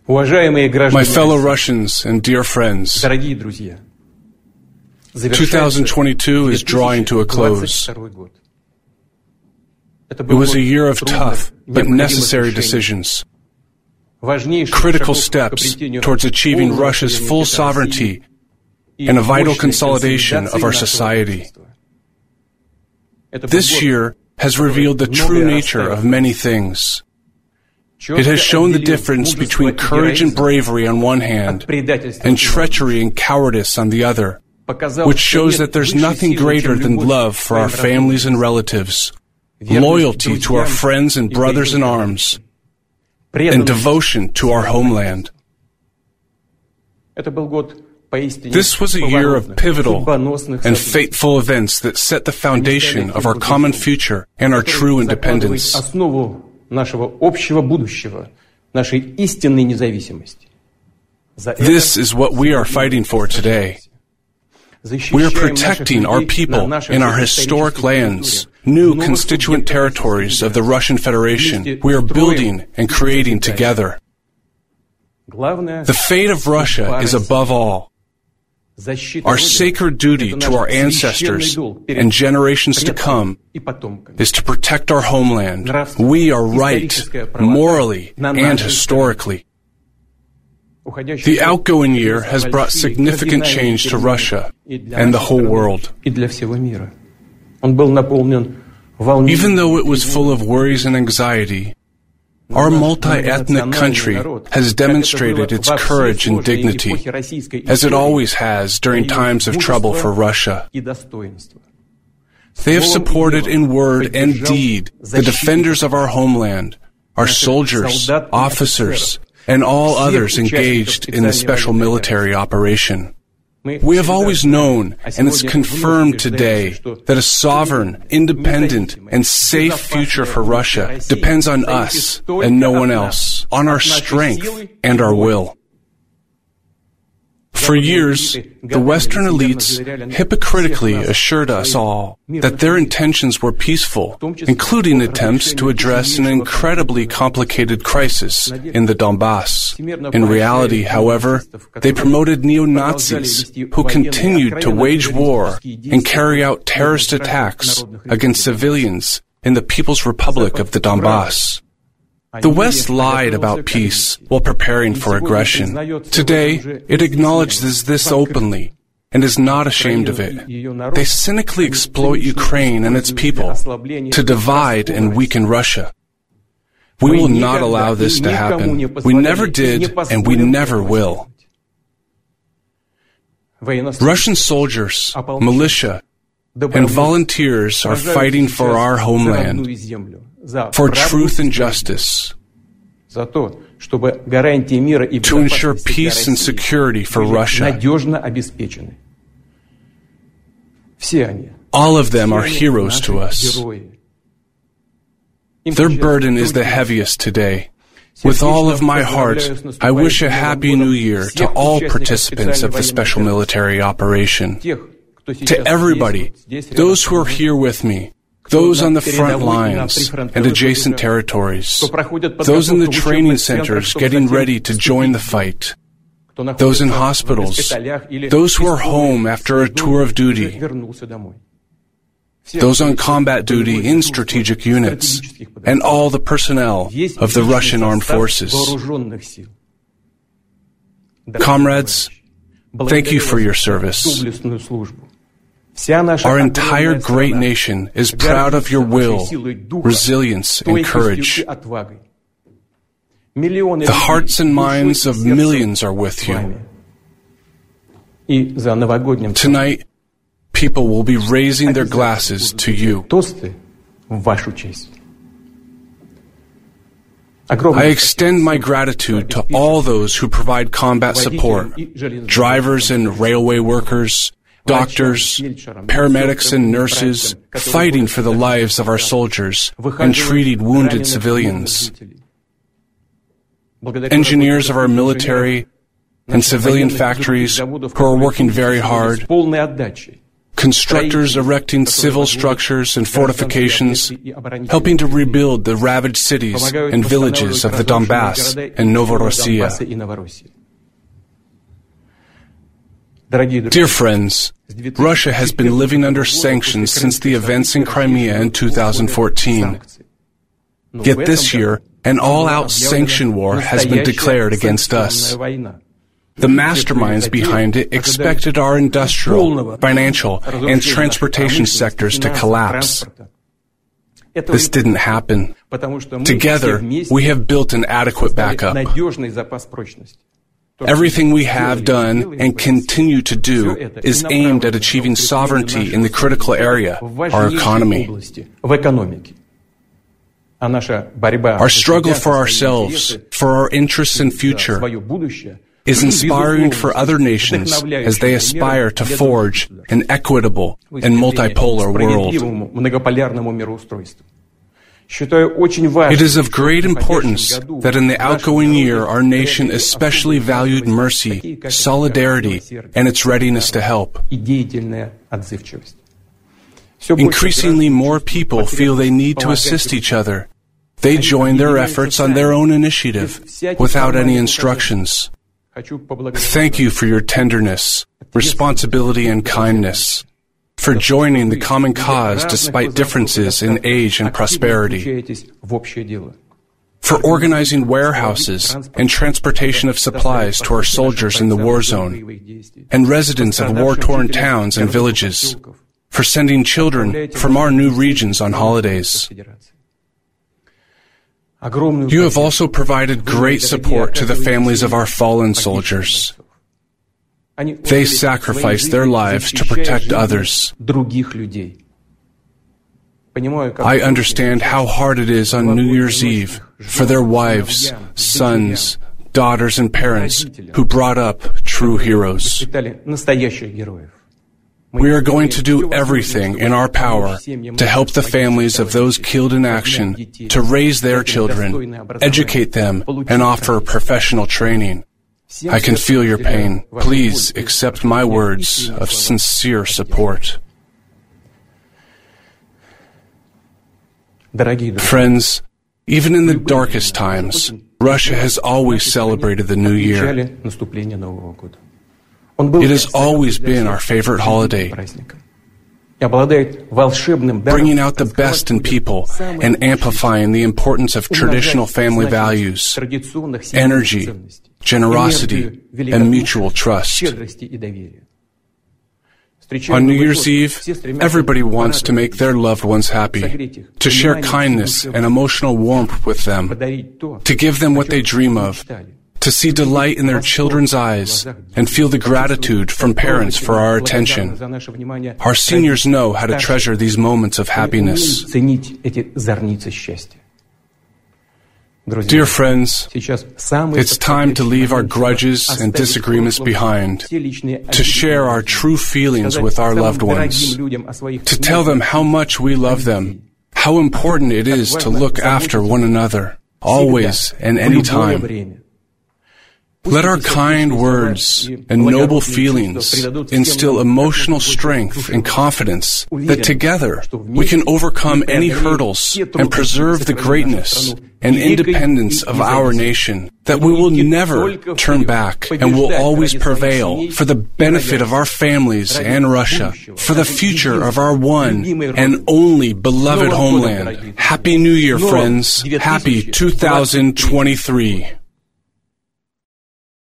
My fellow Russians and dear friends, 2022 is drawing to a close. It was a year of tough but necessary decisions, critical steps towards achieving Russia's full sovereignty and a vital consolidation of our society. This year has revealed the true nature of many things. It has shown the difference between courage and bravery on one hand and treachery and cowardice on the other, which shows that there's nothing greater than love for our families and relatives, loyalty to our friends and brothers in arms, and devotion to our homeland. This was a year of pivotal and fateful events that set the foundation of our common future and our true independence. This is what we are fighting for today. We are protecting our people and our historic lands, new constituent territories of the Russian Federation we are building and creating together. The fate of Russia is above all. Our sacred duty to our ancestors and generations to come is to protect our homeland. We are right, morally and historically. The outgoing year has brought significant change to Russia and the whole world. Even though it was full of worries and anxiety, our multi-ethnic country has demonstrated its courage and dignity, as it always has during times of trouble for Russia. They have supported in word and deed the defenders of our homeland, our soldiers, officers, and all others engaged in the special military operation. We have always known, and it's confirmed today, that a sovereign, independent, and safe future for Russia depends on us and no one else, on our strength and our will. For years, the Western elites hypocritically assured us all that their intentions were peaceful, including attempts to address an incredibly complicated crisis in the Donbass. In reality, however, they promoted neo-Nazis who continued to wage war and carry out terrorist attacks against civilians in the People's Republic of the Donbass. The West lied about peace while preparing for aggression. Today, it acknowledges this openly and is not ashamed of it. They cynically exploit Ukraine and its people to divide and weaken Russia. We will not allow this to happen. We never did, and we never will. Russian soldiers, militia, and volunteers are fighting for our homeland, for truth and justice, to ensure peace and security for Russia. All of them are heroes to us. Their burden is the heaviest today. With all of my heart, I wish a happy new year to all participants of the special military operation. To everybody, those who are here with me, those on the front lines and adjacent territories, those in the training centers getting ready to join the fight, those in hospitals, those who are home after a tour of duty, those on combat duty in strategic units, and all the personnel of the Russian armed forces. Comrades, thank you for your service. Our entire great nation is proud of your will, resilience, and courage. The hearts and minds of millions are with you. Tonight, people will be raising their glasses to you. I extend my gratitude to all those who provide combat support, drivers and railway workers, doctors, paramedics and nurses fighting for the lives of our soldiers and treating wounded civilians, engineers of our military and civilian factories who are working very hard, constructors erecting civil structures and fortifications, helping to rebuild the ravaged cities and villages of the Donbass and Novorossiya. Dear friends, Russia has been living under sanctions since the events in Crimea in 2014. Yet this year, an all-out sanction war has been declared against us. The masterminds behind it expected our industrial, financial, and transportation sectors to collapse. This didn't happen. Together, we have built an adequate backup. Everything we have done and continue to do is aimed at achieving sovereignty in the critical area, our economy. Our struggle for ourselves, for our interests and future, is inspiring for other nations as they aspire to forge an equitable and multipolar world. It is of great importance that in the outgoing year our nation especially valued mercy, solidarity, and its readiness to help. Increasingly more people feel they need to assist each other. They join their efforts on their own initiative, without any instructions. Thank you for your tenderness, responsibility, and kindness, for joining the common cause despite differences in age and prosperity, for organizing warehouses and transportation of supplies to our soldiers in the war zone, and residents of war-torn towns and villages, for sending children from our new regions on holidays. You have also provided great support to the families of our fallen soldiers. They sacrificed their lives to protect others. I understand how hard it is on New Year's Eve for their wives, sons, daughters, and parents who brought up true heroes. We are going to do everything in our power to help the families of those killed in action to raise their children, educate them, and offer professional training. I can feel your pain. Please accept my words of sincere support. Friends, even in the darkest times, Russia has always celebrated the New Year. It has always been our favorite holiday, bringing out the best in people and amplifying the importance of traditional family values, energy, generosity, and mutual trust. On New Year's Eve, everybody wants to make their loved ones happy, to share kindness and emotional warmth with them, to give them what they dream of, to see delight in their children's eyes and feel the gratitude from parents for our attention. Our seniors know how to treasure these moments of happiness. Dear friends, it's time to leave our grudges and disagreements behind, to share our true feelings with our loved ones, to tell them how much we love them, how important it is to look after one another, always and any time. Let our kind words and noble feelings instill emotional strength and confidence that together we can overcome any hurdles and preserve the greatness and independence of our nation, that we will never turn back and will always prevail for the benefit of our families and Russia, for the future of our one and only beloved homeland. Happy New Year, friends. Happy 2023.